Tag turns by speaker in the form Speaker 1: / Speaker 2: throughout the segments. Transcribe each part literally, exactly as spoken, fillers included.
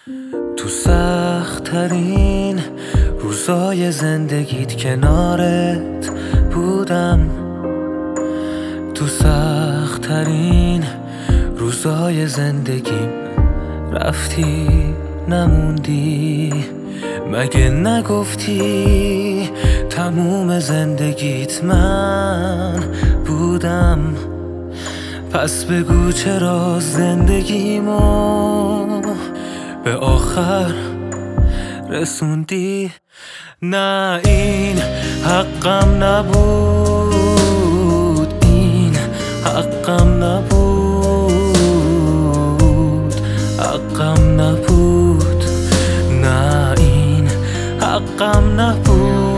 Speaker 1: تو سخت ترین روزای زندگیت کنارت بودم، تو سخت ترین روزای زندگیم رفتی نموندی. مگه نگفتی تموم زندگیت من بودم؟ پس بگو چرا زندگیمو به آخر رسوندی؟ نه این حقم نبود، این حقم نبود، حقم نبود، نه این حقم نبود.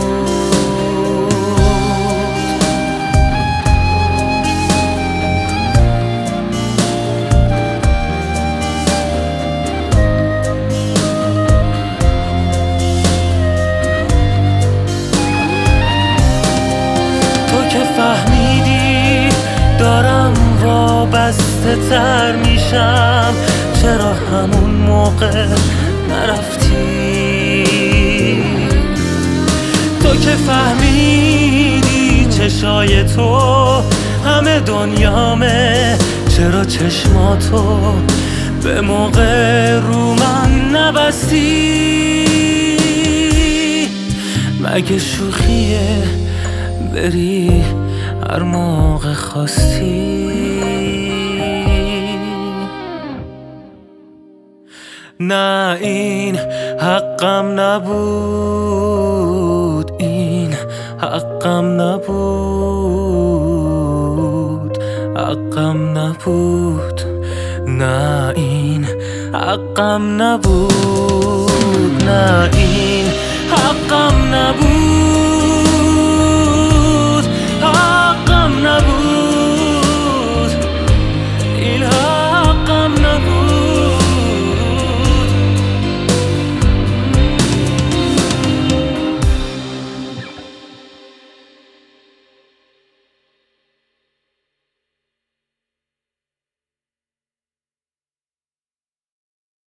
Speaker 1: فهمیدی دارم وابسته تر میشم، چرا همون موقع نرفتی؟ تو که فهمیدی چشای تو همه دنیامه، چرا چشماتو به موقع رو من نبستی؟ مگه شوخیه بری هر موقع خواستی؟ نه این حقم نبود، این حقم نبود، حقم نبود، نه این حقم نبود، نه این حقم نبود.